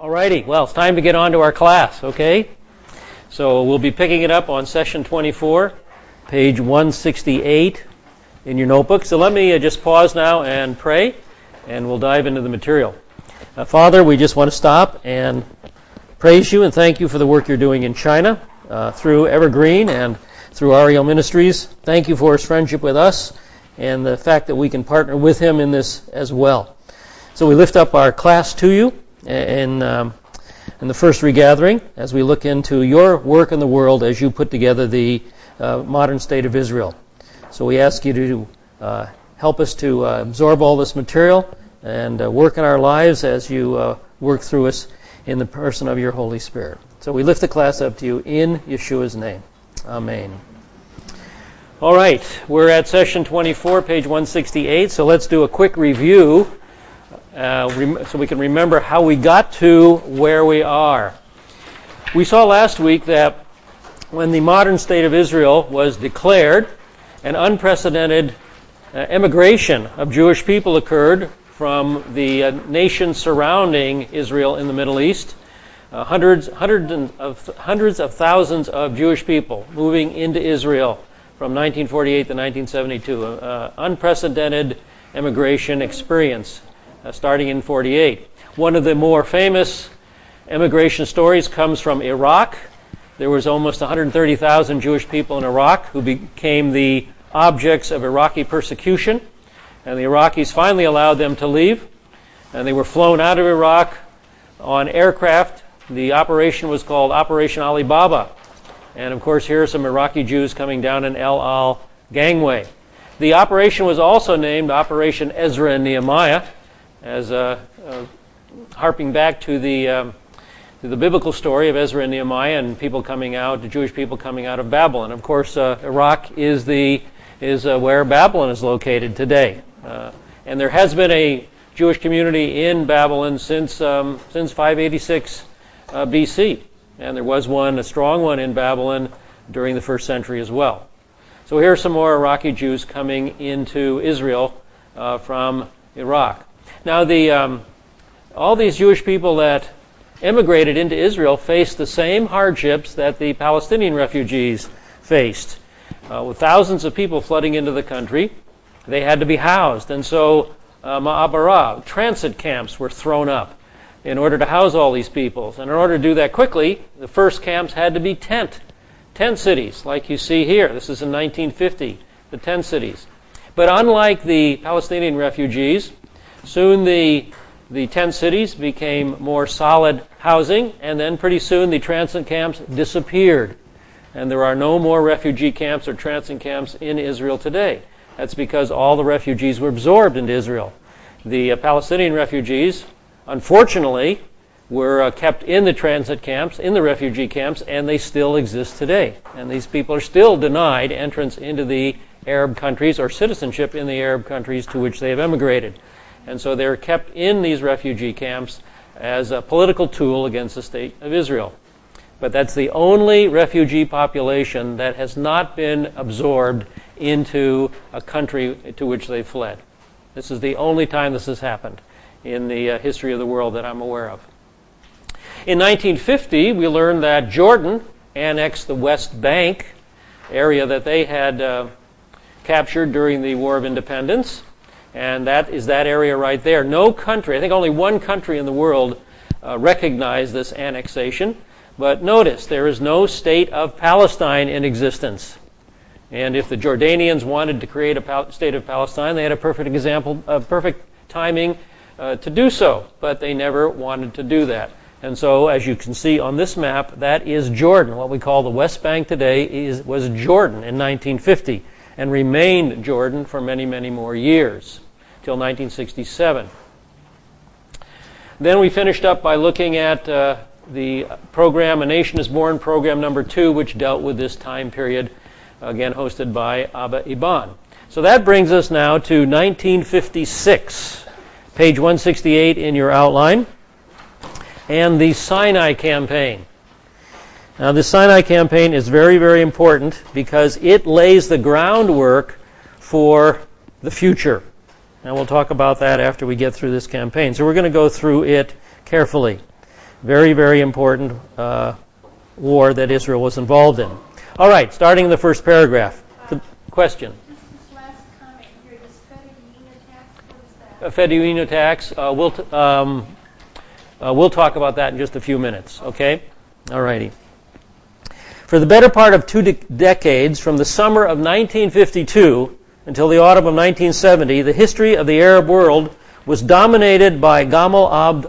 Alrighty, well, it's time to get on to our class, okay? So we'll be picking it up on session 24, page 168 in your notebook. So let me just pause now and pray, and we'll dive into the material. Father, we just want to stop and praise you and thank you for the work you're doing in China through Evergreen and through Ariel Ministries. Thank you for his friendship with us and the fact that we can partner with him in this as well. So we lift up our class to you in the first regathering as we look into your work in the world as you put together the modern state of Israel. So we ask you to help us to absorb all this material and work in our lives as you work through us in the person of your Holy Spirit. So we lift the class up to you in Yeshua's name. Amen. All right, we're at session 24, page 168, so let's do a quick review so we can remember how we got to where we are. We saw last week that when the modern state of Israel was declared, an unprecedented emigration of Jewish people occurred from the nations surrounding Israel in the Middle East. Hundreds of thousands of Jewish people moving into Israel from 1948 to 1972. Unprecedented immigration experience starting in 48. One of the more famous immigration stories comes from Iraq. There was almost 130,000 Jewish people in Iraq who became the objects of Iraqi persecution, and the Iraqis finally allowed them to leave, and they were flown out of Iraq on aircraft. The operation was called Operation Alibaba. And of course, here are some Iraqi Jews coming down an El Al gangway. The operation was also named Operation Ezra and Nehemiah, as harping back to the biblical story of Ezra and Nehemiah and people coming out, the Jewish people coming out of Babylon. Of course, Iraq is where Babylon is located today, and there has been a Jewish community in Babylon since 586 BC. And there was a strong one in Babylon during the first century as well. So here are some more Iraqi Jews coming into Israel from Iraq. Now, all these Jewish people that immigrated into Israel faced the same hardships that the Palestinian refugees faced. With thousands of people flooding into the country, they had to be housed. And so ma'abara, transit camps, were thrown up in order to house all these people. And in order to do that quickly, the first camps had to be tent cities, like you see here. This is in 1950, the tent cities. But unlike the Palestinian refugees, soon the tent cities became more solid housing, and then pretty soon the transit camps disappeared. And there are no more refugee camps or transit camps in Israel today. That's because all the refugees were absorbed into Israel. The Palestinian refugees, unfortunately, were kept in the transit camps, in the refugee camps, and they still exist today. And these people are still denied entrance into the Arab countries or citizenship in the Arab countries to which they have emigrated. And so they're kept in these refugee camps as a political tool against the state of Israel. But that's the only refugee population that has not been absorbed into a country to which they fled. This is the only time this has happened in the history of the world that I'm aware of. In 1950, we learned that Jordan annexed the West Bank area that they had captured during the War of Independence, and that is that area right there. No country, I think only one country in the world recognized this annexation, but notice there is no state of Palestine in existence. And if the Jordanians wanted to create a state of Palestine, they had a perfect example, perfect timing to do so, but they never wanted to do that. And so, as you can see on this map, that is Jordan. What we call the West Bank today was Jordan in 1950 and remained Jordan for many, many more years, till 1967. Then we finished up by looking at the program, A Nation is Born, program number 2, which dealt with this time period, again hosted by Abba Eban. So that brings us now to 1956. Page 168 in your outline, and the Sinai Campaign. Now, the Sinai Campaign is very, very important because it lays the groundwork for the future. And we'll talk about that after we get through this campaign. So we're going to go through it carefully. Very, very important war that Israel was involved in. All right, starting in the first paragraph. The question. Just this last comment here, this Fedayeen tax, what is that? Fedayeen tax, we'll talk about that in just a few minutes, okay? All righty. For the better part of 2 decades, from the summer of 1952 until the autumn of 1970, the history of the Arab world was dominated by Gamal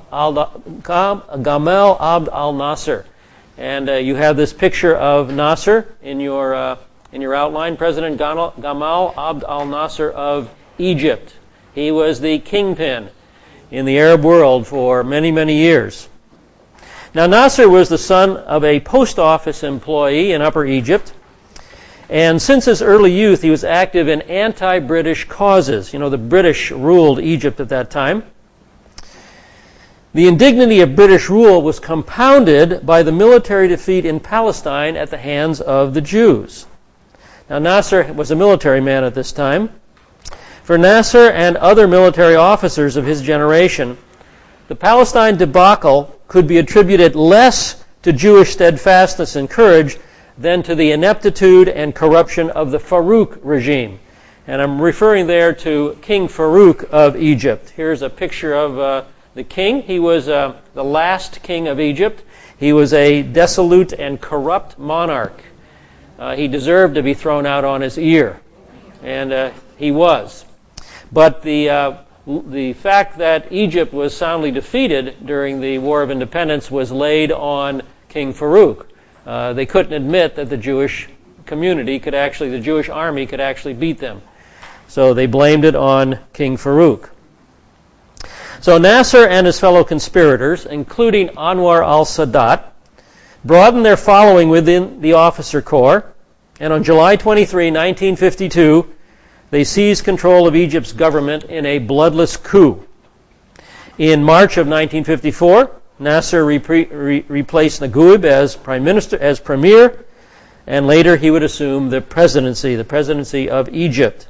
Abd al-Nasser. And you have this picture of Nasser in your outline, President Gamal Abd al-Nasser of Egypt. He was the kingpin in the Arab world for many, many years. Now, Nasser was the son of a post office employee in Upper Egypt, and since his early youth, he was active in anti-British causes. You know, the British ruled Egypt at that time. The indignity of British rule was compounded by the military defeat in Palestine at the hands of the Jews. Now, Nasser was a military man at this time. For Nasser and other military officers of his generation, the Palestine debacle could be attributed less to Jewish steadfastness and courage than to the ineptitude and corruption of the Farouk regime. And I'm referring there to King Farouk of Egypt. Here's a picture of the king. He was the last king of Egypt. He was a dissolute and corrupt monarch. He deserved to be thrown out on his ear, and he was. But the fact that Egypt was soundly defeated during the War of Independence was laid on King Farouk. They couldn't admit that the Jewish community could actually, the Jewish army could actually beat them. So they blamed it on King Farouk. So Nasser and his fellow conspirators, including Anwar al-Sadat, broadened their following within the officer corps, and on July 23, 1952, they seized control of Egypt's government in a bloodless coup. In March of 1954, Nasser replaced Naguib as premier, and later he would assume the presidency of Egypt.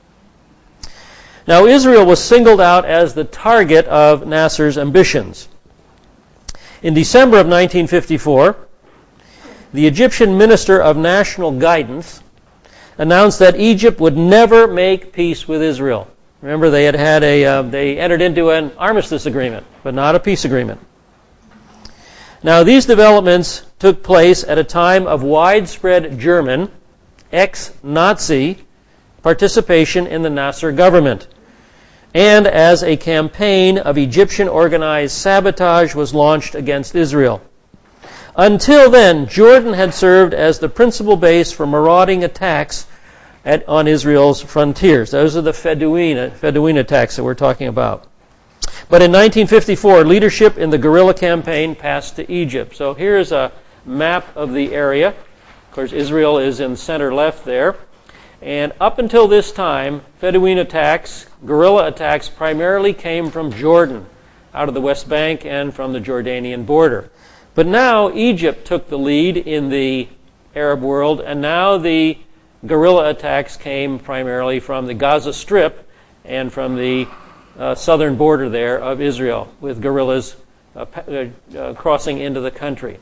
Now, Israel was singled out as the target of Nasser's ambitions. In December of 1954, the Egyptian Minister of National Guidance announced that Egypt would never make peace with Israel. Remember, they entered into an armistice agreement, but not a peace agreement. Now, these developments took place at a time of widespread German, ex-Nazi, participation in the Nasser government, and as a campaign of Egyptian organized sabotage was launched against Israel. Until then, Jordan had served as the principal base for marauding attacks on Israel's frontiers. Those are the Fedayeen attacks that we're talking about. But in 1954, leadership in the guerrilla campaign passed to Egypt. So here's a map of the area. Of course, Israel is in center left there. And up until this time, Fedayeen attacks, guerrilla attacks, primarily came from Jordan, out of the West Bank and from the Jordanian border. But now Egypt took the lead in the Arab world, and now the guerrilla attacks came primarily from the Gaza Strip and from the southern border there of Israel, with guerrillas crossing into the country.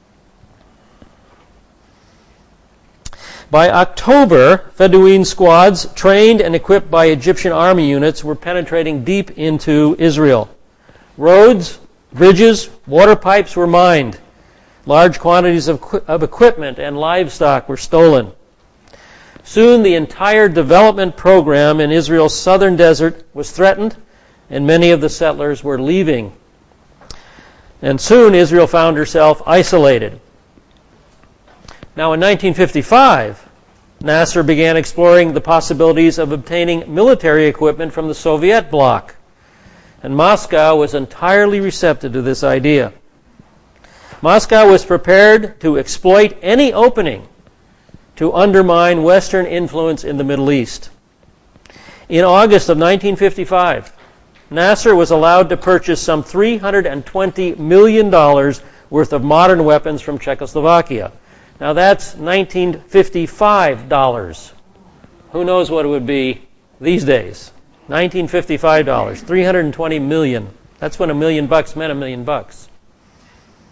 By October, Fedayeen squads, trained and equipped by Egyptian army units, were penetrating deep into Israel. Roads, bridges, water pipes were mined. Large quantities of equipment and livestock were stolen. Soon the entire development program in Israel's southern desert was threatened, and many of the settlers were leaving. And soon Israel found herself isolated. Now in 1955, Nasser began exploring the possibilities of obtaining military equipment from the Soviet bloc, and Moscow was entirely receptive to this idea. Moscow was prepared to exploit any opening to undermine Western influence in the Middle East. In August of 1955, Nasser was allowed to purchase some $320 million worth of modern weapons from Czechoslovakia. Now that's 1955 dollars. Who knows what it would be these days? 1955 dollars, 320 million. That's when $1 million meant $1 million.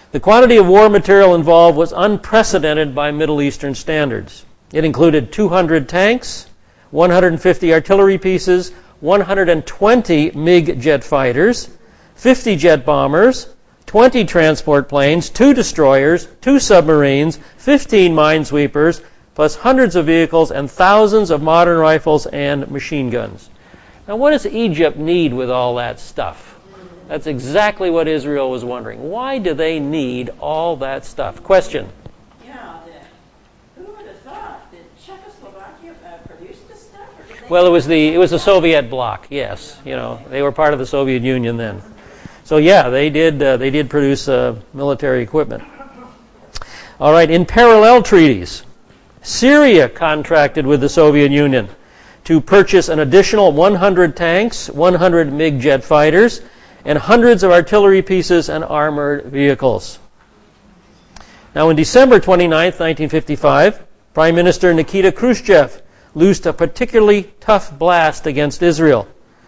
The quantity of war material involved was unprecedented by Middle Eastern standards. It included 200 tanks, 150 artillery pieces, 120 MiG jet fighters, 50 jet bombers, 20 transport planes, 2 destroyers, 2 submarines, 15 minesweepers, plus hundreds of vehicles and thousands of modern rifles and machine guns. Now, what does Egypt need with all that stuff? That's exactly what Israel was wondering. Why do they need all that stuff? Question. Yeah, who would have thought? Did Czechoslovakia produce this stuff? Or did they Well, it was the Soviet bloc. Yes, they were part of the Soviet Union then. So yeah, they did produce military equipment. All right. In parallel treaties, Syria contracted with the Soviet Union to purchase an additional 100 tanks, 100 MiG jet fighters, and hundreds of artillery pieces and armored vehicles. Now, on December 29, 1955, Prime Minister Nikita Khrushchev loosed a particularly tough blast against Israel.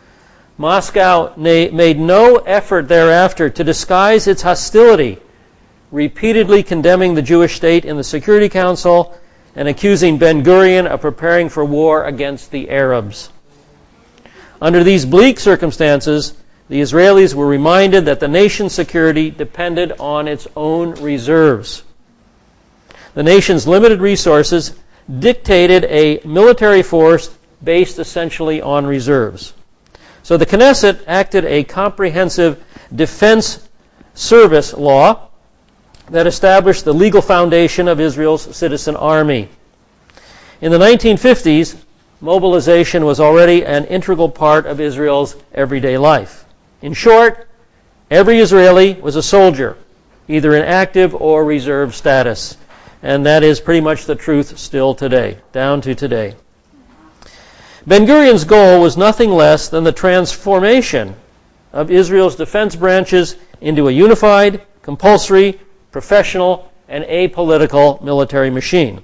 Moscow made no effort thereafter to disguise its hostility, repeatedly condemning the Jewish state in the Security Council and accusing Ben-Gurion of preparing for war against the Arabs. Under these bleak circumstances, the Israelis were reminded that the nation's security depended on its own reserves. The nation's limited resources dictated a military force based essentially on reserves. So the Knesset acted a comprehensive defense service law that established the legal foundation of Israel's citizen army. In the 1950s, mobilization was already an integral part of Israel's everyday life. In short, every Israeli was a soldier, either in active or reserve status. And that is pretty much the truth still today, down to today. Ben-Gurion's goal was nothing less than the transformation of Israel's defense branches into a unified, compulsory, professional, and apolitical military machine.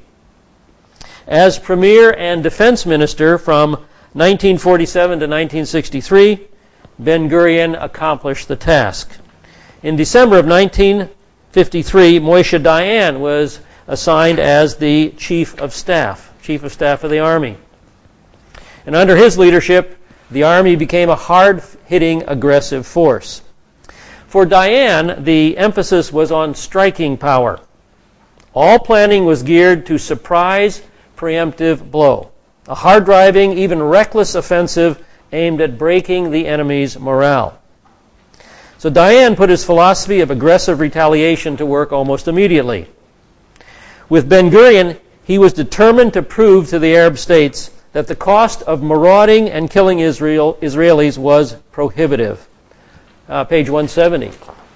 As Premier and Defense Minister from 1947 to 1963, Ben-Gurion accomplished the task. In December of 1953, Moshe Dayan was assigned as the Chief of Staff of the Army. And under his leadership, the Army became a hard-hitting, aggressive force. For Dayan, the emphasis was on striking power. All planning was geared to surprise, preemptive blow. A hard-driving, even reckless offensive aimed at breaking the enemy's morale. So Dayan put his philosophy of aggressive retaliation to work almost immediately. With Ben-Gurion, he was determined to prove to the Arab states that the cost of marauding and killing Israelis was prohibitive. Page 170.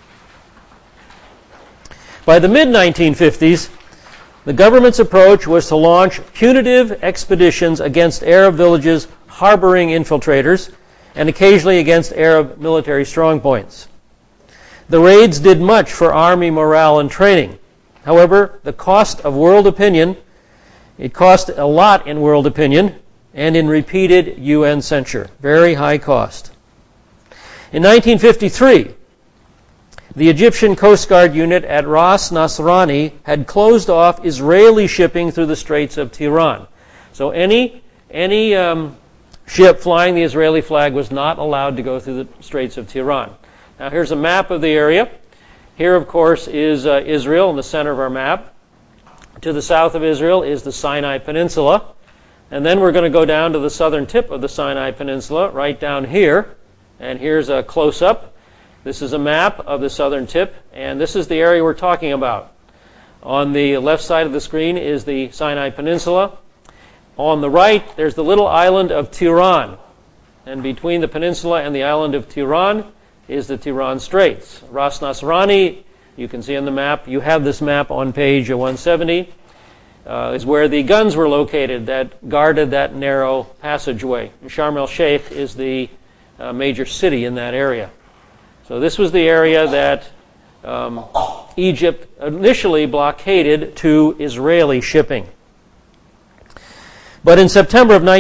By the mid-1950s, the government's approach was to launch punitive expeditions against Arab villages harboring infiltrators, and occasionally against Arab military strongpoints. The raids did much for army morale and training. However, the cost of world opinion, it cost a lot in world opinion and in repeated UN censure. Very high cost. In 1953, the Egyptian Coast Guard unit at Ras Nasrani had closed off Israeli shipping through the Straits of Tiran. So any ship flying the Israeli flag was not allowed to go through the Straits of Tiran. Now here's a map of the area. Here, of course, is Israel in the center of our map. To the south of Israel is the Sinai Peninsula. And then we're going to go down to the southern tip of the Sinai Peninsula, right down here. And here's a close-up. This is a map of the southern tip, and this is the area we're talking about. On the left side of the screen is the Sinai Peninsula. On the right, there's the little island of Tiran. And between the peninsula and the island of Tiran is the Tiran Straits. Ras Nasrani, you can see on the map, you have this map on page 170, is where the guns were located that guarded that narrow passageway. Sharm el-Sheikh is the major city in that area. So this was the area that Egypt initially blockaded to Israeli shipping. But in September of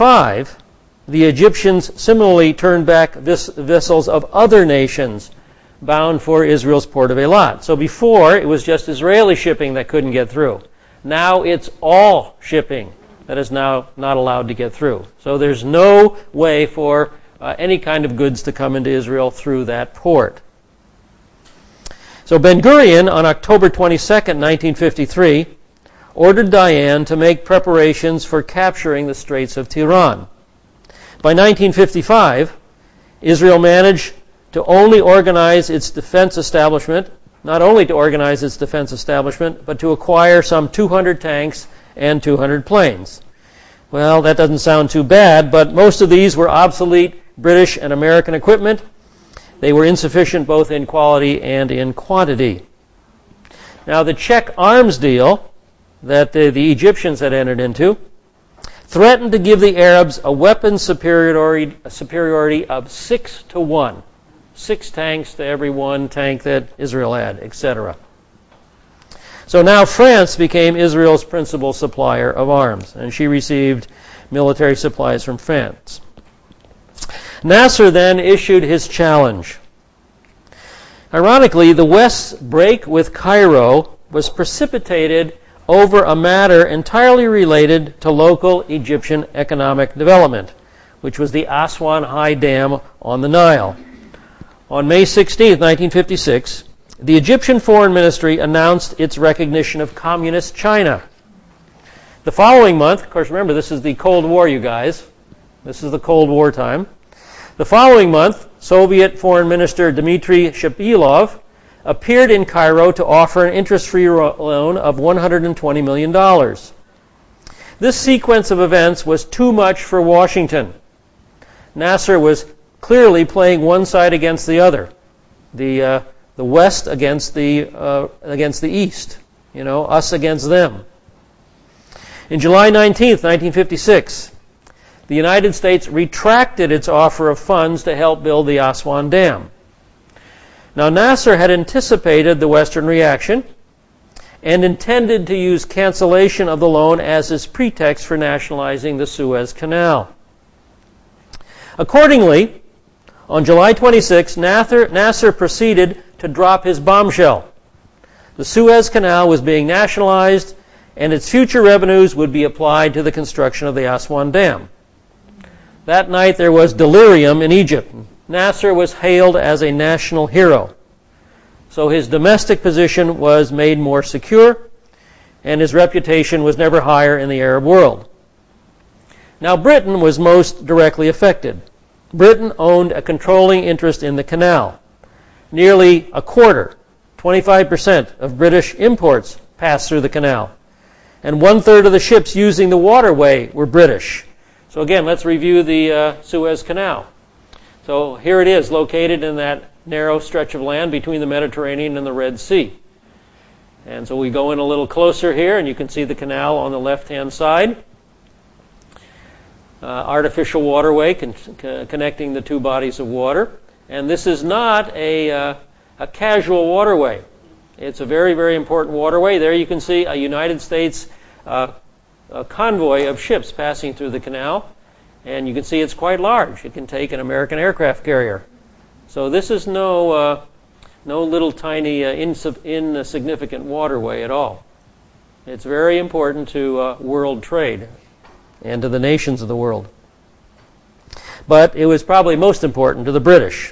1955, the Egyptians similarly turned back vessels of other nations bound for Israel's port of Eilat. So before, it was just Israeli shipping that couldn't get through. Now it's all shipping that is now not allowed to get through. So there's no way for any kind of goods to come into Israel through that port. So Ben-Gurion, on October 22nd, 1953, ordered Dayan to make preparations for capturing the Straits of Tiran. By 1955, Israel managed to only organize its defense establishment, not only to organize its defense establishment, but to acquire some 200 tanks and 200 planes. Well, that doesn't sound too bad, but most of these were obsolete British and American equipment. They were insufficient both in quality and in quantity. Now, the Czech arms deal that the Egyptians had entered into threatened to give the Arabs a weapons superiority of 6-1. 6 tanks to every 1 tank that Israel had, etc. So now France became Israel's principal supplier of arms, and she received military supplies from France. Nasser then issued his challenge. Ironically, the West's break with Cairo was precipitated over a matter entirely related to local Egyptian economic development, which was the Aswan High Dam on the Nile. On May 16, 1956, the Egyptian Foreign Ministry announced its recognition of Communist China. The following month, of course, remember, this is the Cold War, you guys. This is the Cold War time. The following month, Soviet Foreign Minister Dmitry Shapilov appeared in Cairo to offer an interest-free loan of $120 million. This sequence of events was too much for Washington. Nasser was clearly playing one side against the other, the West against the East, us against them. In July 19, 1956, the United States retracted its offer of funds to help build the Aswan Dam. Now, Nasser had anticipated the Western reaction and intended to use cancellation of the loan as his pretext for nationalizing the Suez Canal. Accordingly, on July 26, Nasser proceeded to drop his bombshell. The Suez Canal was being nationalized, and its future revenues would be applied to the construction of the Aswan Dam. That night there was delirium in Egypt. Nasser was hailed as a national hero. So his domestic position was made more secure, and his reputation was never higher in the Arab world. Now, Britain was most directly affected. Britain owned a controlling interest in the canal. Nearly a quarter, 25% of British imports passed through the canal. And 1/3 of the ships using the waterway were British. So again, let's review the Suez Canal. So here it is, located in that narrow stretch of land between the Mediterranean and the Red Sea. And so we go in a little closer here, and you can see the canal on the left-hand side. Artificial waterway connecting the two bodies of water. And this is not a casual waterway. It's a very, very important waterway. There you can see a United States a convoy of ships passing through the canal, and you can see it's quite large. It can take an American aircraft carrier. So this is no little tiny insignificant waterway at all. It's very important to world trade and to the nations of the world. But it was probably most important to the British.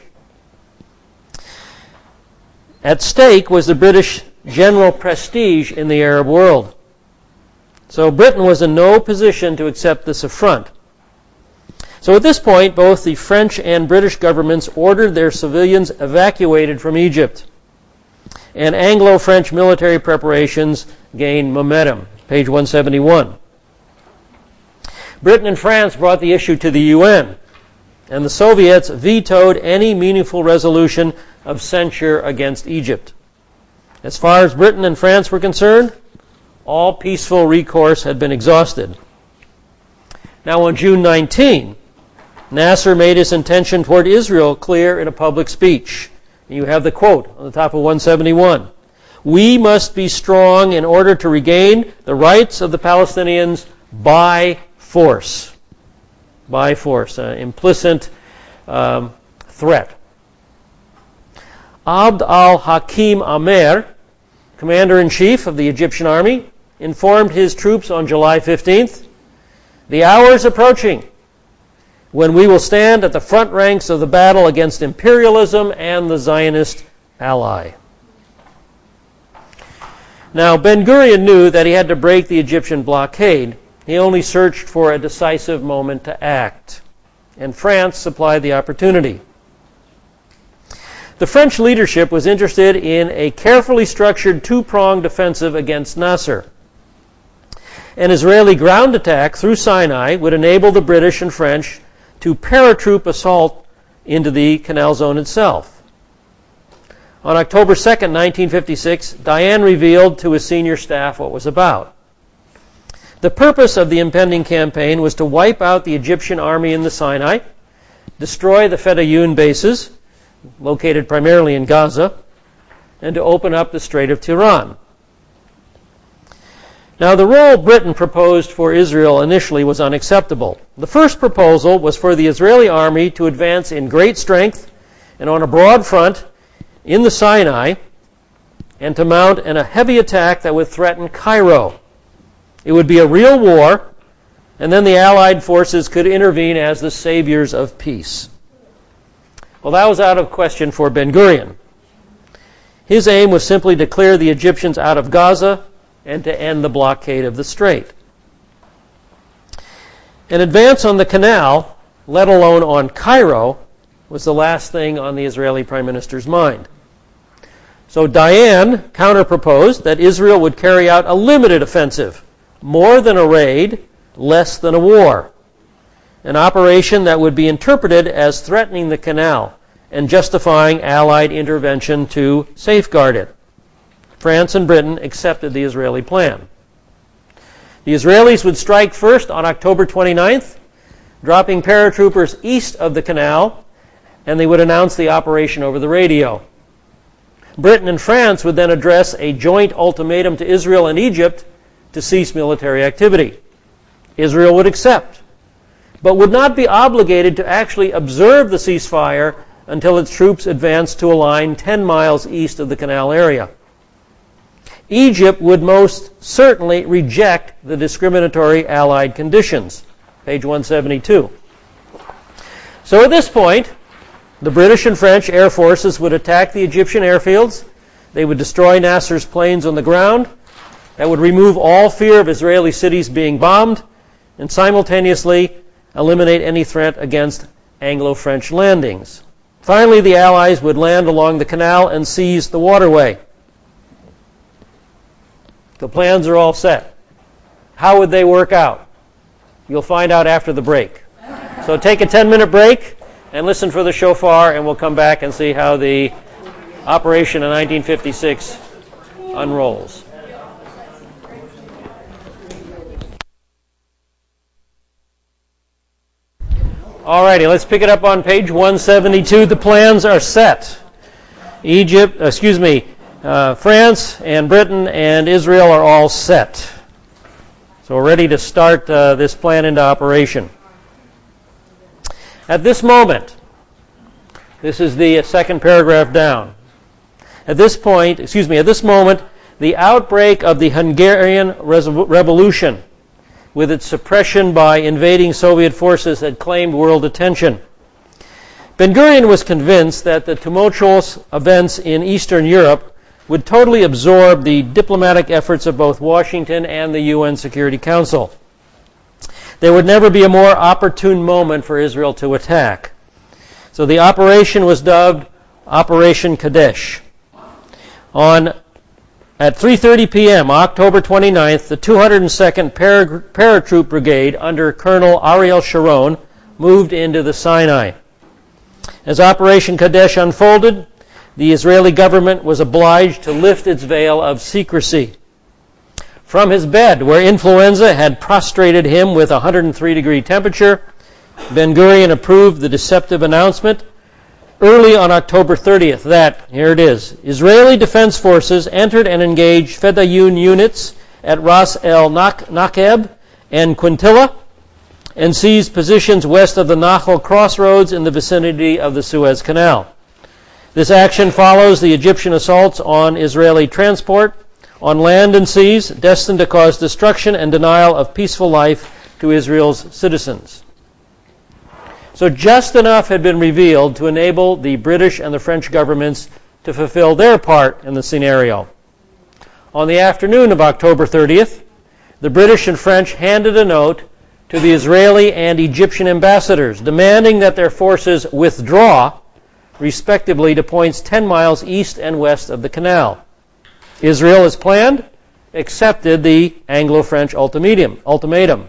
At stake was the British general prestige in the Arab world. So Britain was in no position to accept this affront. So at this point, both the French and British governments ordered their civilians evacuated from Egypt. And Anglo-French military preparations gained momentum. Page 171. Britain and France brought the issue to the UN, and the Soviets vetoed any meaningful resolution of censure against Egypt. As far as Britain and France were concerned, all peaceful recourse had been exhausted. Now on June 19, Nasser made his intention toward Israel clear in a public speech. You have the quote on the top of 171. "We must be strong in order to regain the rights of the Palestinians by force." By force, an implicit threat. Abd al-Hakim Amer, commander-in-chief of the Egyptian army, informed his troops on July 15th, "The hour is approaching when we will stand at the front ranks of the battle against imperialism and the Zionist ally." Now, Ben-Gurion knew that he had to break the Egyptian blockade. He only searched for a decisive moment to act, and France supplied the opportunity. The French leadership was interested in a carefully structured two-pronged offensive against Nasser. An Israeli ground attack through Sinai would enable the British and French to paratroop assault into the Canal Zone itself. On October 2nd, 1956, Dayan revealed to his senior staff what was about. The purpose of the impending campaign was to wipe out the Egyptian army in the Sinai, destroy the Fedayeen bases, located primarily in Gaza, and to open up the Strait of Tiran. Now, the role Britain proposed for Israel initially was unacceptable. The first proposal was for the Israeli army to advance in great strength and on a broad front in the Sinai and to mount a heavy attack that would threaten Cairo. It would be a real war, and then the Allied forces could intervene as the saviors of peace. Well, that was out of question for Ben-Gurion. His aim was simply to clear the Egyptians out of Gaza and to end the blockade of the strait. An advance on the canal, let alone on Cairo, was the last thing on the Israeli Prime Minister's mind. So Dayan counter-proposed that Israel would carry out a limited offensive, more than a raid, less than a war, an operation that would be interpreted as threatening the canal and justifying Allied intervention to safeguard it. France and Britain accepted the Israeli plan. The Israelis would strike first on October 29th, dropping paratroopers east of the canal, and they would announce the operation over the radio. Britain and France would then address a joint ultimatum to Israel and Egypt to cease military activity. Israel would accept, but would not be obligated to actually observe the ceasefire until its troops advanced to a line 10 miles east of the canal area. Egypt would most certainly reject the discriminatory Allied conditions. Page 172. So at this point, the British and French air forces would attack the Egyptian airfields. They would destroy Nasser's planes on the ground. That would remove all fear of Israeli cities being bombed and simultaneously eliminate any threat against Anglo-French landings. Finally, the Allies would land along the canal and seize the waterway. The plans are all set. How would they work out? You'll find out after the break. So take a 10-minute break and listen for the shofar, and we'll come back and see how the operation in 1956 unrolls. Alrighty, let's pick it up on page 172. The plans are set. France and Britain and Israel are all set. So we're ready to start this plan into operation. At this moment, this is the second paragraph down. At this moment, the outbreak of the Hungarian Revolution, with its suppression by invading Soviet forces, had claimed world attention. Ben-Gurion was convinced that the tumultuous events in Eastern Europe would totally absorb the diplomatic efforts of both Washington and the UN Security Council. There would never be a more opportune moment for Israel to attack. So the operation was dubbed Operation Kadesh. At 3:30 p.m., October 29th, the 202nd Paratroop Brigade under Colonel Ariel Sharon moved into the Sinai. As Operation Kadesh unfolded, the Israeli government was obliged to lift its veil of secrecy. From his bed, where influenza had prostrated him with a 103-degree temperature, Ben-Gurion approved the deceptive announcement early on October 30th that, here it is, Israeli Defense Forces entered and engaged Fedayeen units at Ras El Nakeb and Quintilla and seized positions west of the Nahal crossroads in the vicinity of the Suez Canal. This action follows the Egyptian assaults on Israeli transport on land and seas, destined to cause destruction and denial of peaceful life to Israel's citizens. So just enough had been revealed to enable the British and the French governments to fulfill their part in the scenario. On the afternoon of October 30th, the British and French handed a note to the Israeli and Egyptian ambassadors demanding that their forces withdraw, respectively, to points 10 miles east and west of the canal. Israel, as planned, accepted the Anglo-French ultimatum.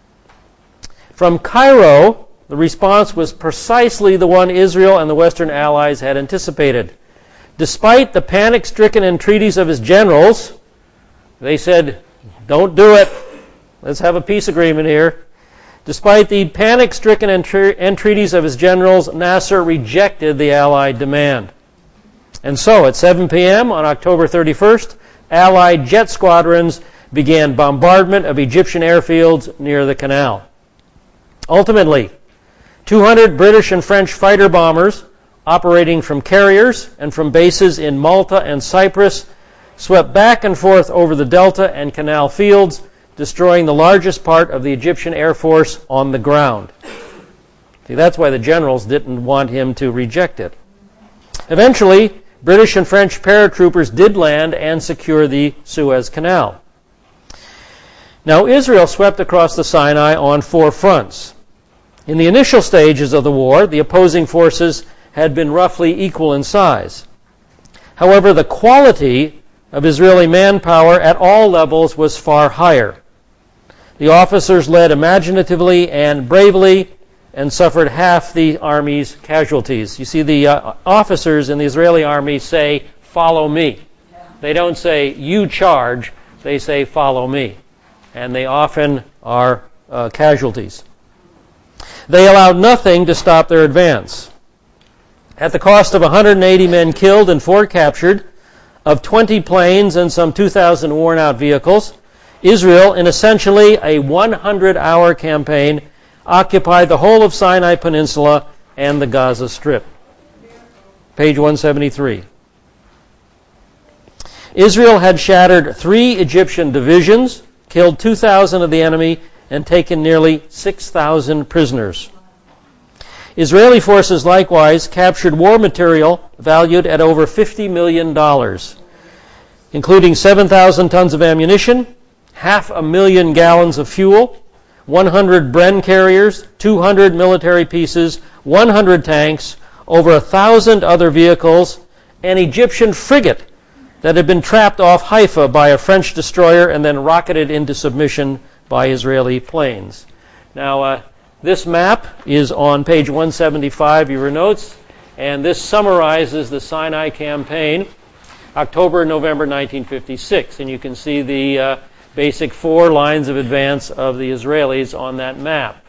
From Cairo, the response was precisely the one Israel and the Western Allies had anticipated. Despite the panic-stricken entreaties of his generals, they said, "Don't do it. Let's have a peace agreement here." Despite the panic-stricken entreaties of his generals, Nasser rejected the Allied demand. And so, at 7 p.m. on October 31st, Allied jet squadrons began bombardment of Egyptian airfields near the canal. Ultimately, 200 British and French fighter bombers operating from carriers and from bases in Malta and Cyprus swept back and forth over the delta and canal fields, destroying the largest part of the Egyptian Air Force on the ground. See, that's why the generals didn't want him to reject it. Eventually, British and French paratroopers did land and secure the Suez Canal. Now, Israel swept across the Sinai on 4 fronts. In the initial stages of the war, the opposing forces had been roughly equal in size. However, the quality of Israeli manpower at all levels was far higher. The officers led imaginatively and bravely and suffered half the army's casualties. You see, the officers in the Israeli army say, "Follow me." They don't say, "You charge." They say, "Follow me." And they often are casualties. They allowed nothing to stop their advance. At the cost of 180 men killed and 4 captured, of 20 planes and some 2,000 worn-out vehicles, Israel, in essentially a 100-hour campaign, occupied the whole of Sinai Peninsula and the Gaza Strip. Page 173. Israel had shattered 3 Egyptian divisions, killed 2,000 of the enemy, and taken nearly 6,000 prisoners. Israeli forces likewise captured war material valued at over $50 million, including 7,000 tons of ammunition, 500,000 gallons of fuel, 100 Bren carriers, 200 military pieces, 100 tanks, over 1,000 other vehicles, an Egyptian frigate that had been trapped off Haifa by a French destroyer and then rocketed into submission by Israeli planes. Now, this map is on page 175 of your notes, and this summarizes the Sinai campaign, October and November 1956. And you can see the basic 4 lines of advance of the Israelis on that map.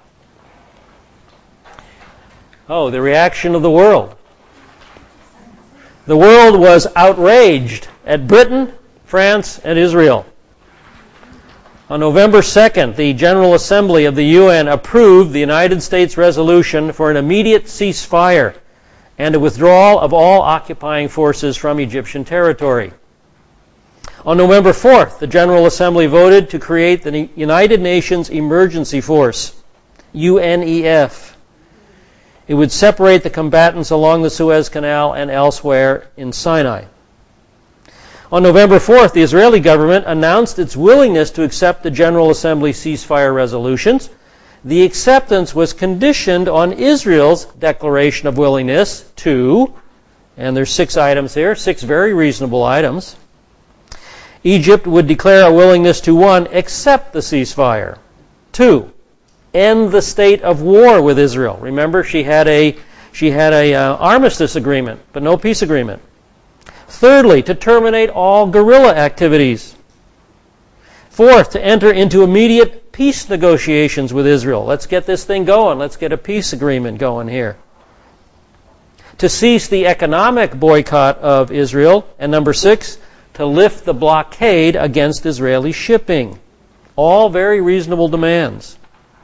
Oh, the reaction of the world. The world was outraged at Britain, France, and Israel. On November 2nd, the General Assembly of the UN approved the United States resolution for an immediate ceasefire and a withdrawal of all occupying forces from Egyptian territory. On November 4th, the General Assembly voted to create the United Nations Emergency Force, UNEF. It would separate the combatants along the Suez Canal and elsewhere in Sinai. On November 4th, the Israeli government announced its willingness to accept the General Assembly ceasefire resolutions. The acceptance was conditioned on Israel's declaration of willingness to, and there's 6 items here, 6 very reasonable items. Egypt would declare a willingness to 1, accept the ceasefire. 2, end the state of war with Israel. Remember, she had a armistice agreement, but no peace agreement. Thirdly, to terminate all guerrilla activities. 4th, to enter into immediate peace negotiations with Israel. Let's get this thing going. Let's get a peace agreement going here. To cease the economic boycott of Israel. And number 6, to lift the blockade against Israeli shipping. All very reasonable demands.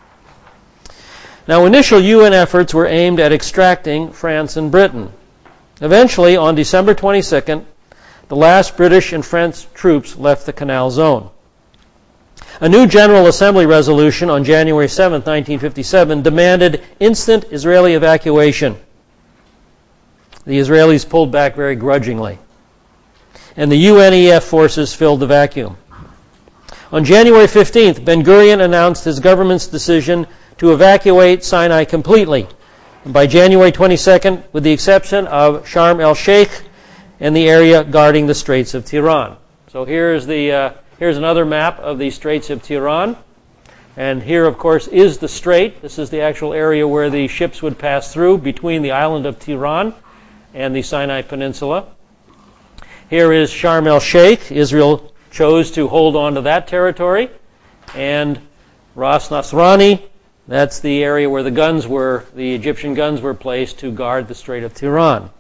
Now, initial UN efforts were aimed at extracting France and Britain. Eventually, on December 22nd, the last British and French troops left the Canal Zone. A new General Assembly resolution on January 7, 1957, demanded instant Israeli evacuation. The Israelis pulled back very grudgingly, and the UNEF forces filled the vacuum. On January 15th, Ben-Gurion announced his government's decision to evacuate Sinai completely. And by January 22nd, with the exception of Sharm el-Sheikh and the area guarding the Straits of Tiran. So here's another map of the Straits of Tiran. And here, of course, is the strait. This is the actual area where the ships would pass through between the island of Tiran and the Sinai Peninsula. Here is Sharm el-Sheikh. Israel chose to hold on to that territory. And Ras Nasrani, that's the area where the Egyptian guns were placed to guard the Strait of Tiran.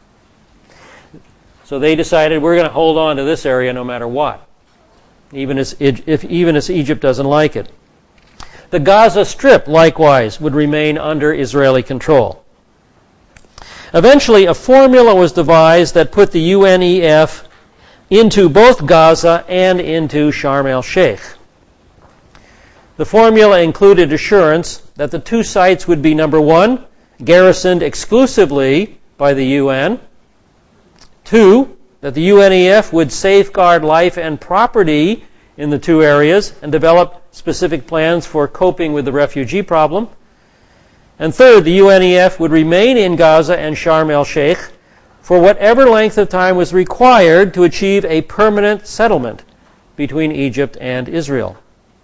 So they decided we're going to hold on to this area no matter what, even as Egypt doesn't like it. The Gaza Strip, likewise, would remain under Israeli control. Eventually, a formula was devised that put the UNEF into both Gaza and into Sharm el-Sheikh. The formula included assurance that the two sites would be, number one, garrisoned exclusively by the UN. Two, that the UNEF would safeguard life and property in the two areas and develop specific plans for coping with the refugee problem. And third, the UNEF would remain in Gaza and Sharm el-Sheikh for whatever length of time was required to achieve a permanent settlement between Egypt and Israel.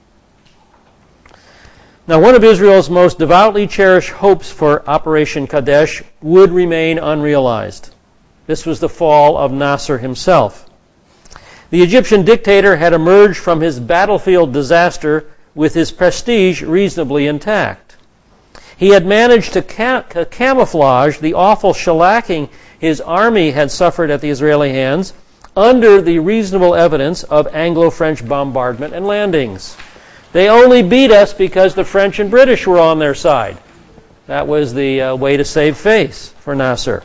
Now, one of Israel's most devoutly cherished hopes for Operation Kadesh would remain unrealized. This was the fall of Nasser himself. The Egyptian dictator had emerged from his battlefield disaster with his prestige reasonably intact. He had managed to camouflage the awful shellacking his army had suffered at the Israeli hands under the reasonable evidence of Anglo-French bombardment and landings. They only beat us because the French and British were on their side. That was the way to save face for Nasser.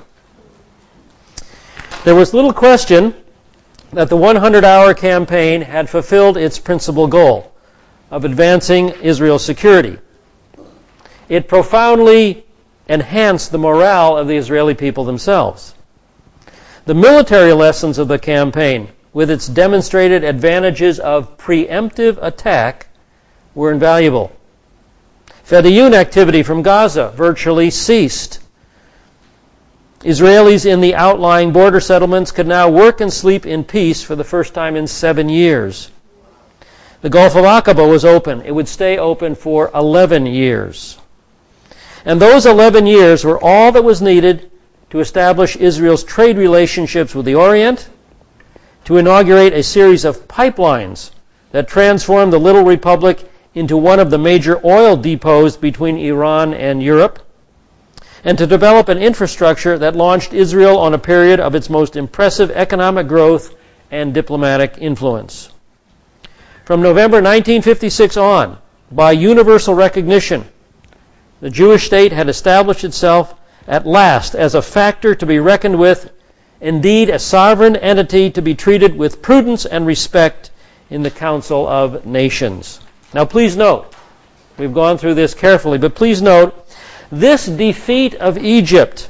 There was little question that the 100-hour campaign had fulfilled its principal goal of advancing Israel's security. It profoundly enhanced the morale of the Israeli people themselves. The military lessons of the campaign, with its demonstrated advantages of preemptive attack, were invaluable. Fedayeen activity from Gaza virtually ceased. Israelis in the outlying border settlements could now work and sleep in peace for the first time in 7 years. The Gulf of Aqaba was open. It would stay open for 11 years. And those 11 years were all that was needed to establish Israel's trade relationships with the Orient, to inaugurate a series of pipelines that transformed the little republic into one of the major oil depots between Iran and Europe, and to develop an infrastructure that launched Israel on a period of its most impressive economic growth and diplomatic influence. From November 1956 on, by universal recognition, the Jewish state had established itself at last as a factor to be reckoned with, indeed a sovereign entity to be treated with prudence and respect in the Council of Nations. Now please note, we've gone through this carefully, but please note, this defeat of Egypt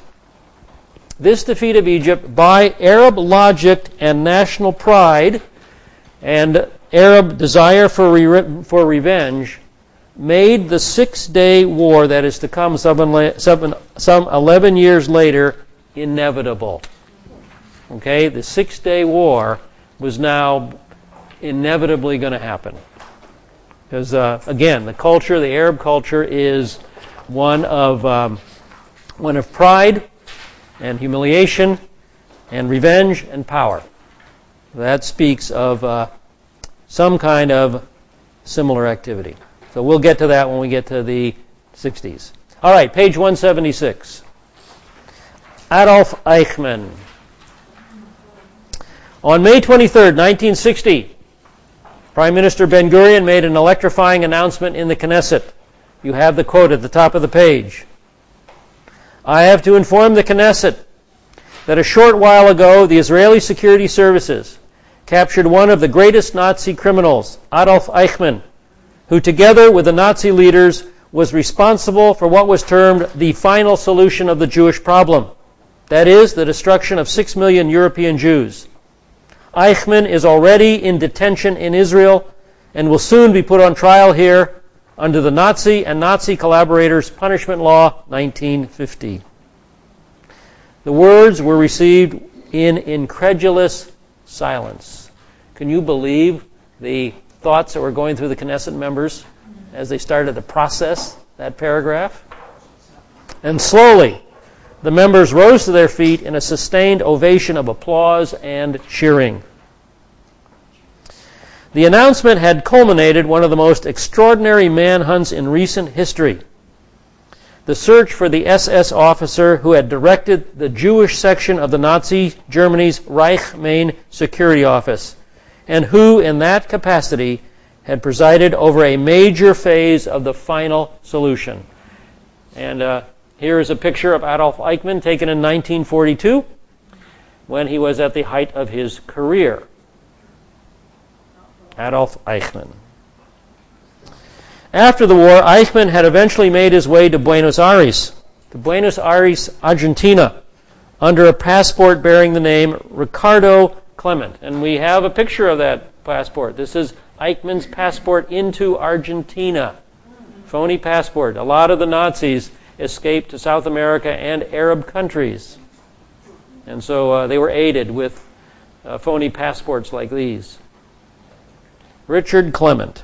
by Arab logic and national pride and Arab desire for revenge made the 6-day war that is to come some 11 years later inevitable. Okay, the 6-day war was now inevitably going to happen. Because, again, the Arab culture is one of pride and humiliation and revenge and power. That speaks of some kind of similar activity. So we'll get to that when we get to the 60s. All right, page 176. Adolf Eichmann. On May 23rd, 1960, Prime Minister Ben-Gurion made an electrifying announcement in the Knesset. You have the quote at the top of the page. I have to inform the Knesset that a short while ago the Israeli security services captured one of the greatest Nazi criminals, Adolf Eichmann, who together with the Nazi leaders was responsible for what was termed the final solution of the Jewish problem. That is, the destruction of 6 million European Jews. Eichmann is already in detention in Israel and will soon be put on trial here under the Nazi and Nazi collaborators punishment law 1950. The words were received in incredulous silence. Can you believe the thoughts that were going through the Knesset members as they started to process that paragraph? And slowly, the members rose to their feet in a sustained ovation of applause and cheering. The announcement had culminated one of the most extraordinary manhunts in recent history. The search for the SS officer who had directed the Jewish section of the Nazi Germany's Reich Main Security Office, and who, in that capacity, had presided over a major phase of the final solution. And here is a picture of Adolf Eichmann taken in 1942 when he was at the height of his career. Adolf Eichmann. After the war, Eichmann had eventually made his way to Buenos Aires, Argentina, under a passport bearing the name Ricardo Clement. And we have a picture of that passport. This is Eichmann's passport into Argentina. Phony passport. A lot of the Nazis escaped to South America and Arab countries. And so they were aided with phony passports like these. Ricardo Clement.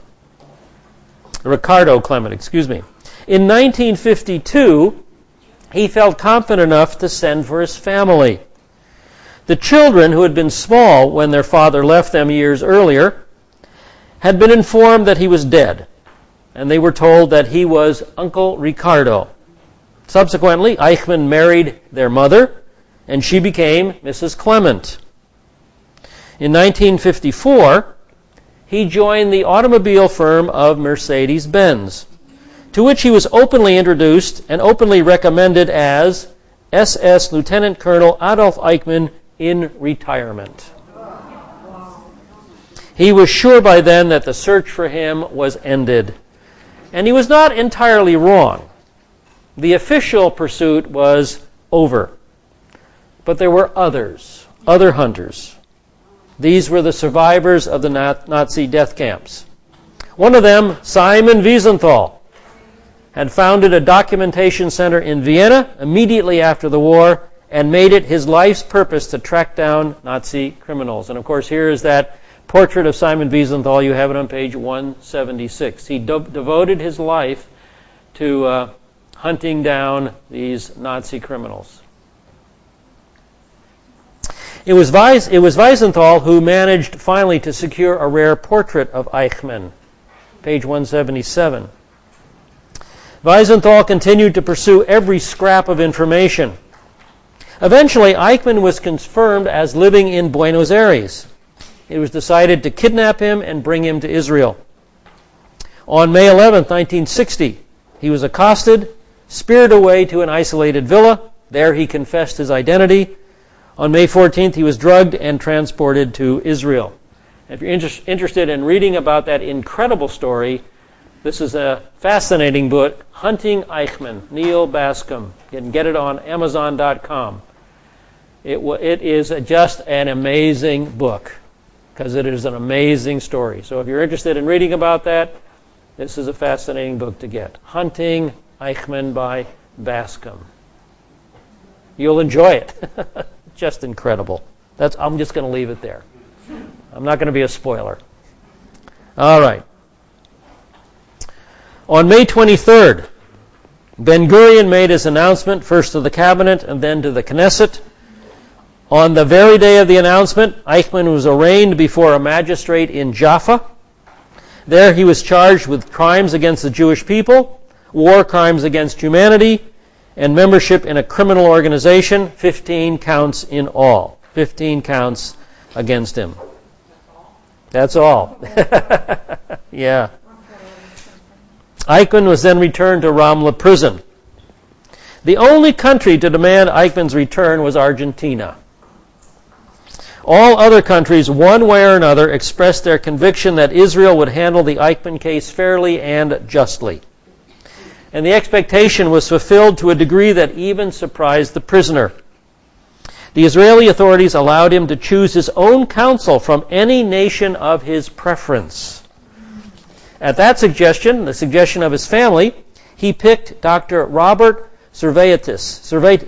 In 1952, he felt confident enough to send for his family. The children, who had been small when their father left them years earlier, had been informed that he was dead, and they were told that he was Uncle Ricardo. Subsequently, Eichmann married their mother, and she became Mrs. Clement. In 1954, he joined the automobile firm of Mercedes-Benz, to which he was openly introduced and openly recommended as SS Lieutenant Colonel Adolf Eichmann in retirement. He was sure by then that the search for him was ended. And he was not entirely wrong. The official pursuit was over. But there were other hunters. These were the survivors of the Nazi death camps. One of them, Simon Wiesenthal, had founded a documentation center in Vienna immediately after the war and made it his life's purpose to track down Nazi criminals. And of course, here is that portrait of Simon Wiesenthal. You have it on page 176. He devoted his life to hunting down these Nazi criminals. It was Wiesenthal who managed finally to secure a rare portrait of Eichmann, page 177. Wiesenthal continued to pursue every scrap of information. Eventually, Eichmann was confirmed as living in Buenos Aires. It was decided to kidnap him and bring him to Israel. On May 11, 1960, he was accosted, spirited away to an isolated villa. There he confessed his identity. On May 14th, he was drugged and transported to Israel. If you're interested in reading about that incredible story, this is a fascinating book, Hunting Eichmann, Neil Bascom. You can get it on Amazon.com. It is just an amazing book because it is an amazing story. So if you're interested in reading about that, this is a fascinating book to get. Hunting Eichmann by Bascom. You'll enjoy it. Just incredible. I'm just going to leave it there. I'm not going to be a spoiler. All right. On May 23rd, Ben-Gurion made his announcement first to the cabinet and then to the Knesset. On the very day of the announcement, Eichmann was arraigned before a magistrate in Jaffa. There he was charged with crimes against the Jewish people, war crimes against humanity, and membership in a criminal organization, 15 counts in all. 15 counts against him. That's all. Yeah. Eichmann was then returned to Ramla prison. The only country to demand Eichmann's return was Argentina. All other countries, one way or another, expressed their conviction that Israel would handle the Eichmann case fairly and justly. And the expectation was fulfilled to a degree that even surprised the prisoner. The Israeli authorities allowed him to choose his own counsel from any nation of his preference. At that suggestion, the suggestion of his family, he picked Dr. Robert Servatius,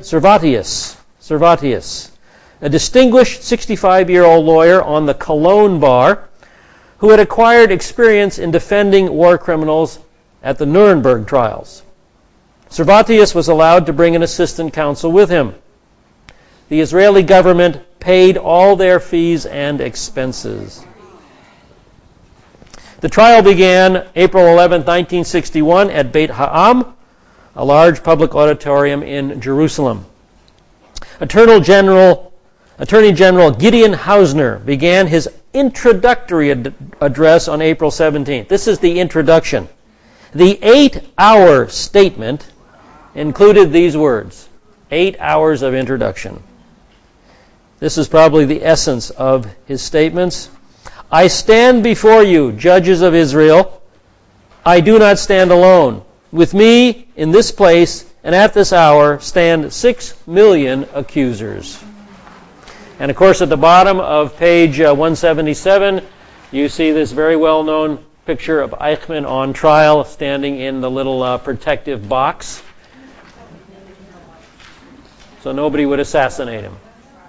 a distinguished 65-year-old lawyer on the Cologne bar who had acquired experience in defending war criminals at the Nuremberg trials. Servatius was allowed to bring an assistant counsel with him. The Israeli government paid all their fees and expenses. The trial began April 11, 1961 at Beit Ha'am, a large public auditorium in Jerusalem. Attorney General Gideon Hausner began his introductory address on April 17th. This is the introduction. The 8-hour statement included these words. 8 hours of introduction. This is probably the essence of his statements. I stand before you, judges of Israel. I do not stand alone. With me in this place and at this hour stand 6 million accusers. And of course, at the bottom of page 177, you see this very well-known picture of Eichmann on trial, standing in the little protective box, so nobody would assassinate him.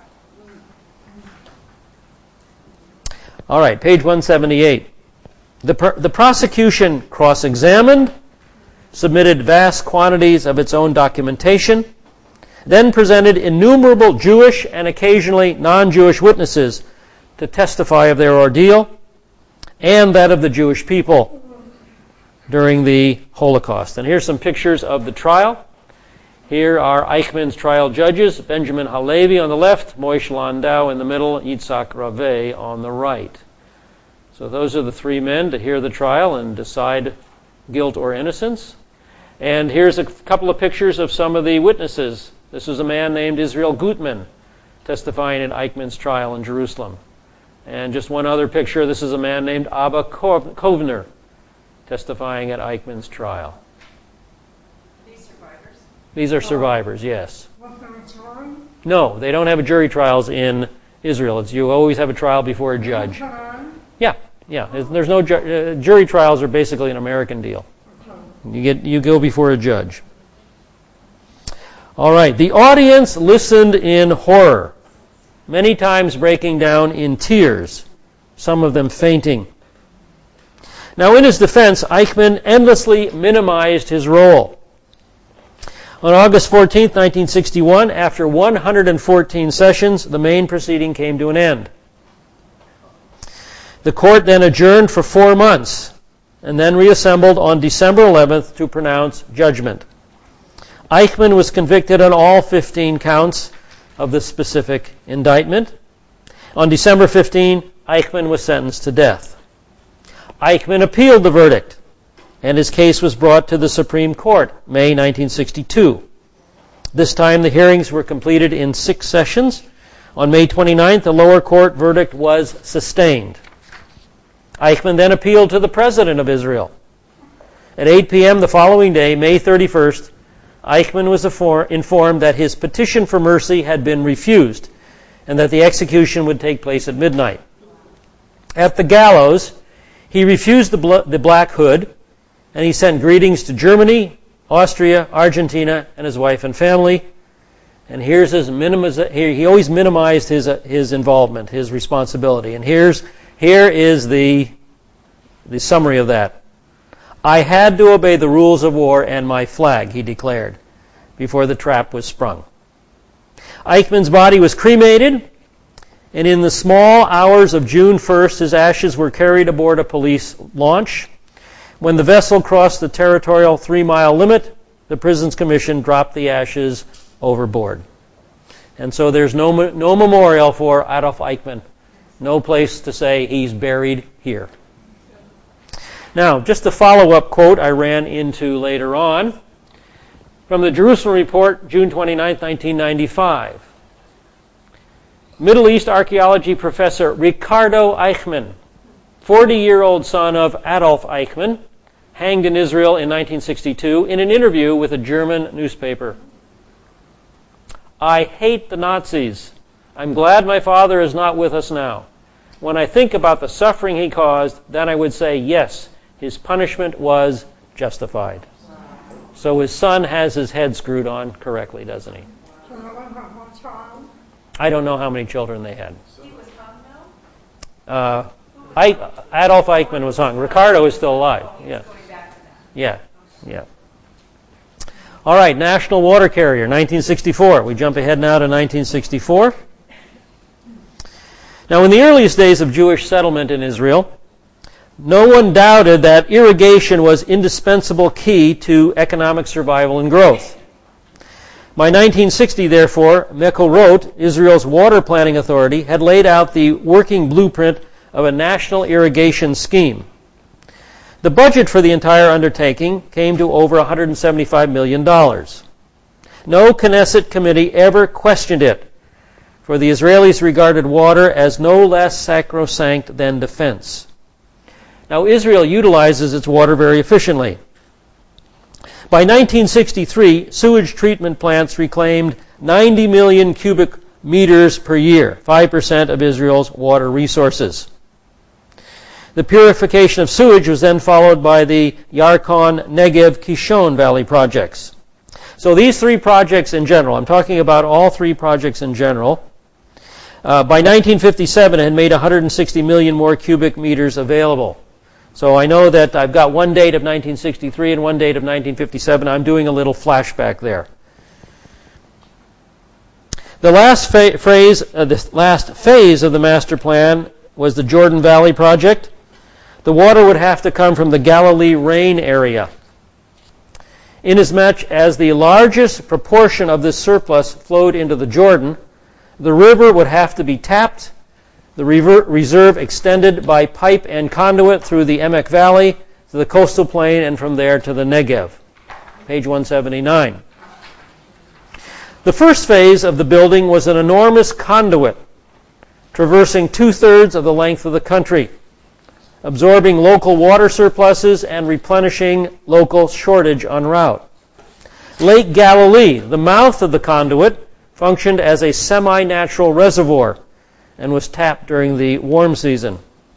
All right, page 178. The prosecution cross-examined, submitted vast quantities of its own documentation, then presented innumerable Jewish and occasionally non-Jewish witnesses to testify of their ordeal and that of the Jewish people during the Holocaust. And here's some pictures of the trial. Here are Eichmann's trial judges, Benjamin Halevi on the left, Moishe Landau in the middle, Yitzhak Rave on the right. So those are the three men to hear the trial and decide guilt or innocence. And here's a couple of pictures of some of the witnesses. This is a man named Israel Gutman testifying in Eichmann's trial in Jerusalem. And just one other picture, this is a man named Abba Kovner testifying at Eichmann's trial. These survivors? These are survivors, yes. Was there a jury? No, they don't have jury trials in Israel. You always have a trial before a judge. Yeah. There's no jury trials are basically an American deal. You go before a judge. All right. The audience listened in horror, many times breaking down in tears, some of them fainting. Now, in his defense, Eichmann endlessly minimized his role. On August 14, 1961, after 114 sessions, the main proceeding came to an end. The court then adjourned for 4 months and then reassembled on December 11th to pronounce judgment. Eichmann was convicted on all 15 counts of the specific indictment. On December 15, Eichmann was sentenced to death. Eichmann appealed the verdict, and his case was brought to the Supreme Court, May 1962. This time the hearings were completed in 6 sessions. On May 29th, the lower court verdict was sustained. Eichmann then appealed to the President of Israel. At 8 p.m. the following day, May 31st, Eichmann was informed that his petition for mercy had been refused and that the execution would take place at midnight. At the gallows, he refused the black hood, and he sent greetings to Germany, Austria, Argentina, and his wife and family. And here's his he always minimized his involvement, his responsibility. And here is the summary of that. I had to obey the rules of war and my flag, he declared, before the trap was sprung. Eichmann's body was cremated, and in the small hours of June 1st, his ashes were carried aboard a police launch. When the vessel crossed the territorial 3-mile limit, the Prisons Commission dropped the ashes overboard. And so there's no memorial for Adolf Eichmann. No place to say he's buried here. Now, just a follow-up quote I ran into later on From the Jerusalem Report, June 29, 1995. Middle East archaeology professor Ricardo Eichmann, 40-year-old son of Adolf Eichmann, hanged in Israel in 1962 in an interview with a German newspaper. I hate the Nazis. I'm glad my father is not with us now. When I think about the suffering he caused, then I would say, yes, his punishment was justified. So his son has his head screwed on correctly, doesn't he? I don't know how many children they had. He was hung now? Adolf Eichmann was hung. Ricardo is still alive. Yeah. Yeah. All right, National Water Carrier, 1964. We jump ahead now to 1964. Now, in the earliest days of Jewish settlement in Israel, no one doubted that irrigation was indispensable key to economic survival and growth. By 1960, therefore, Mekorot, Israel's water planning authority, had laid out the working blueprint of a national irrigation scheme. The budget for the entire undertaking came to over $175 million. No Knesset committee ever questioned it, for the Israelis regarded water as no less sacrosanct than defense. Now, Israel utilizes its water very efficiently. By 1963, sewage treatment plants reclaimed 90 million cubic meters per year, 5% of Israel's water resources. The purification of sewage was then followed by the Yarkon, Negev, Kishon Valley projects. So these three projects in general, I'm talking about all three projects in general, by 1957 it had made 160 million more cubic meters available. So I know that I've got one date of 1963 and one date of 1957. I'm doing a little flashback there. The last phase of the master plan was the Jordan Valley project. The water would have to come from the Galilee Rain area. Inasmuch as the largest proportion of this surplus flowed into the Jordan, the river would have to be tapped, the reserve extended by pipe and conduit through the Emek Valley to the coastal plain and from there to the Negev. Page 179. The first phase of the building was an enormous conduit traversing 2/3 of the length of the country, absorbing local water surpluses and replenishing local shortage en route. Lake Galilee, the mouth of the conduit, functioned as a semi-natural reservoir and was tapped during the warm season.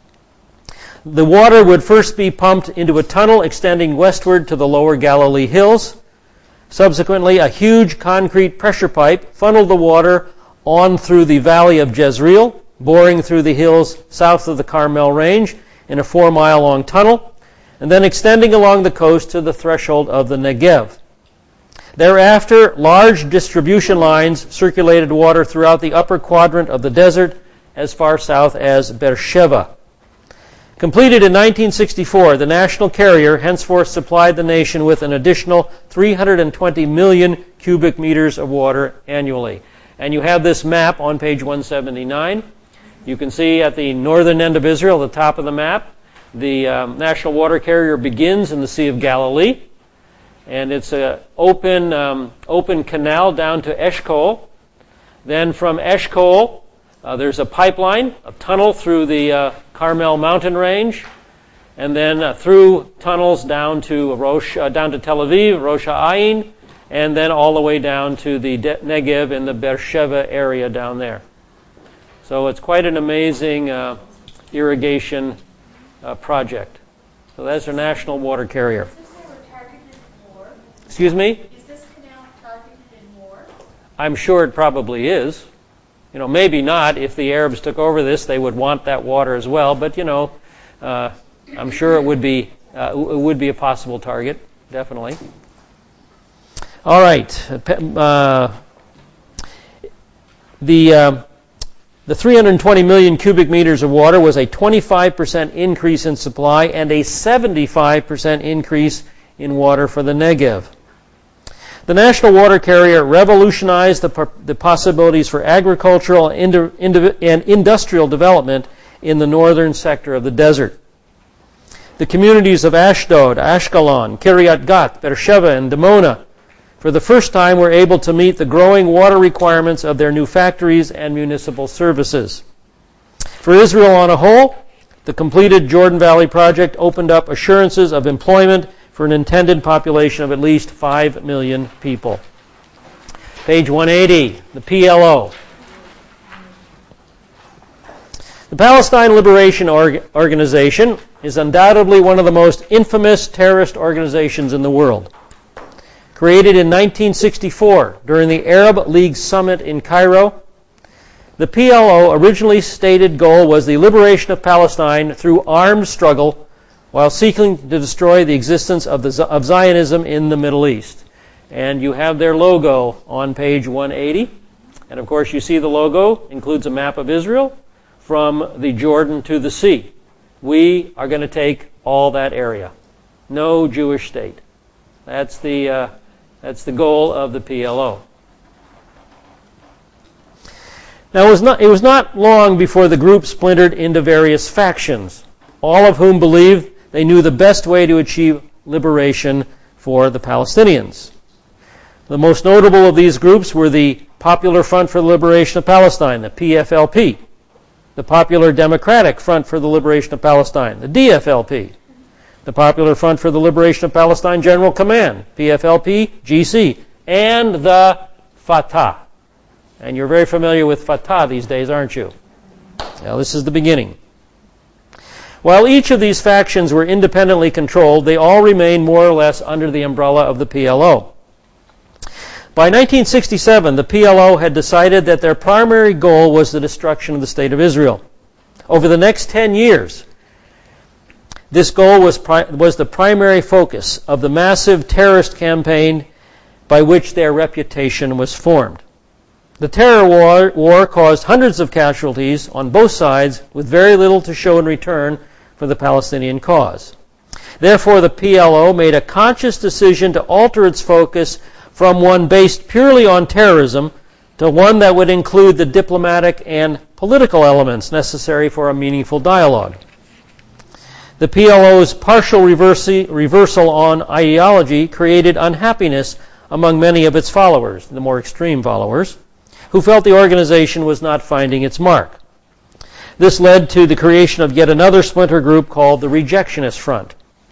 The water would first be pumped into a tunnel extending westward to the lower Galilee hills. Subsequently, a huge concrete pressure pipe funneled the water on through the valley of Jezreel, boring through the hills south of the Carmel Range in a 4-mile-long tunnel, and then extending along the coast to the threshold of the Negev. Thereafter, large distribution lines circulated water throughout the upper quadrant of the desert as far south as Beersheba. Completed in 1964, the national carrier henceforth supplied the nation with an additional 320 million cubic meters of water annually. And you have this map on page 179. You can see at the northern end of Israel, the top of the map, the national water carrier begins in the Sea of Galilee. And it's an open canal down to Eshkol. Then from Eshkol, there's a pipeline, a tunnel through the Carmel mountain range, and then through tunnels down to Tel Aviv, Rosh Ha'ayin, and then all the way down to the Negev and the Beersheba area down there. So it's quite an amazing irrigation project. So that's our national water carrier. Is this ever targeted in war? Excuse me? Is this canal targeted in war? I'm sure it probably is. Maybe not. If the Arabs took over this, they would want that water as well. But I'm sure it would be a possible target, definitely. All right. The 320 million cubic meters of water was a 25% increase in supply and a 75% increase in water for the Negev. The national water carrier revolutionized the possibilities for agricultural and industrial development in the northern sector of the desert. The communities of Ashdod, Ashkelon, Kiryat Gat, Beersheba, and Dimona for the first time were able to meet the growing water requirements of their new factories and municipal services. For Israel on a whole, the completed Jordan Valley Project opened up assurances of employment for an intended population of at least 5 million people. Page 180, the PLO. The Palestine Liberation Organization is undoubtedly one of the most infamous terrorist organizations in the world. Created in 1964 during the Arab League Summit in Cairo, the PLO originally stated goal was the liberation of Palestine through armed struggle while seeking to destroy the existence of Zionism in the Middle East. And you have their logo on page 180. And of course you see the logo includes a map of Israel from the Jordan to the sea. We are going to take all that area. No Jewish state. That's the goal of the PLO. Now, it was not long before the group splintered into various factions, all of whom believed they knew the best way to achieve liberation for the Palestinians. The most notable of these groups were the Popular Front for the Liberation of Palestine, the PFLP, the Popular Democratic Front for the Liberation of Palestine, the DFLP, the Popular Front for the Liberation of Palestine General Command, PFLP, GC, and the Fatah. And you're very familiar with Fatah these days, aren't you? Now, this is the beginning. While each of these factions were independently controlled, they all remained more or less under the umbrella of the PLO. By 1967, the PLO had decided that their primary goal was the destruction of the State of Israel. Over the next 10 years, this goal was the primary focus of the massive terrorist campaign by which their reputation was formed. The terror war caused hundreds of casualties on both sides with very little to show in return for the Palestinian cause. Therefore, the PLO made a conscious decision to alter its focus from one based purely on terrorism to one that would include the diplomatic and political elements necessary for a meaningful dialogue. The PLO's partial reversal on ideology created unhappiness among many of its followers, the more extreme followers, who felt the organization was not finding its mark. This led to the creation of yet another splinter group called the Rejectionist Front.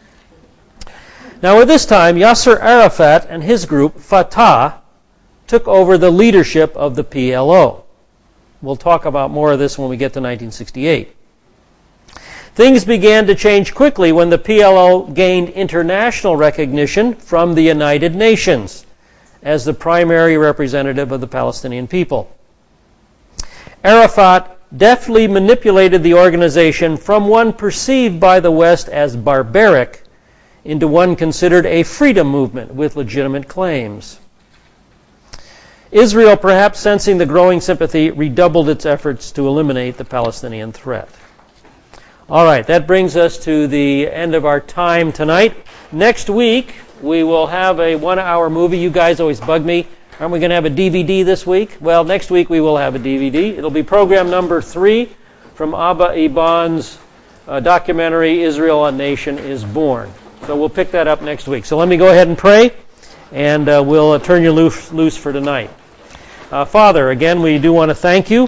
Now at this time, Yasser Arafat and his group, Fatah, took over the leadership of the PLO. We'll talk about more of this when we get to 1968. Things began to change quickly when the PLO gained international recognition from the United Nations as the primary representative of the Palestinian people. Arafat deftly manipulated the organization from one perceived by the West as barbaric into one considered a freedom movement with legitimate claims. Israel, perhaps sensing the growing sympathy, redoubled its efforts to eliminate the Palestinian threat. All right, that brings us to the end of our time tonight. Next week, we will have a 1-hour movie. You guys always bug me. Aren't we going to have a DVD this week? Well, next week we will have a DVD. It'll be program number 3 from Abba Eban's documentary, Israel, a Nation is Born. So we'll pick that up next week. So let me go ahead and pray, and we'll turn you loose for tonight. Father, again, we do want to thank you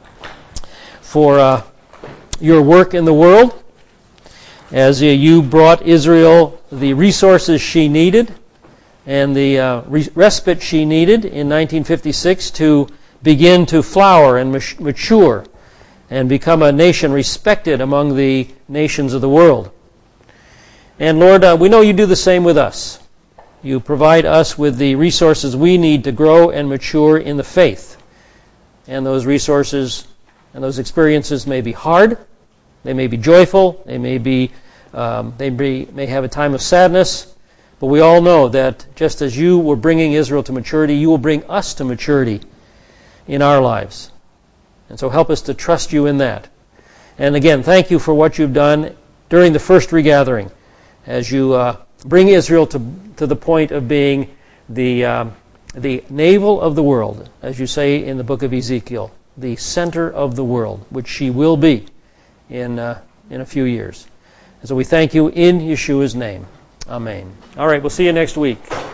for your work in the world as you brought Israel the resources she needed and the respite she needed in 1956 to begin to flower and mature and become a nation respected among the nations of the world. And Lord, we know you do the same with us. You provide us with the resources we need to grow and mature in the faith. And those resources and those experiences may be hard, they may be joyful, they may have a time of sadness, but we all know that just as you were bringing Israel to maturity, you will bring us to maturity in our lives. And so help us to trust you in that. And again, thank you for what you've done during the first regathering, as you bring Israel to the point of being the navel of the world, as you say in the book of Ezekiel, the center of the world, which she will be in a few years. And so we thank you in Yeshua's name. Amen. All right, we'll see you next week.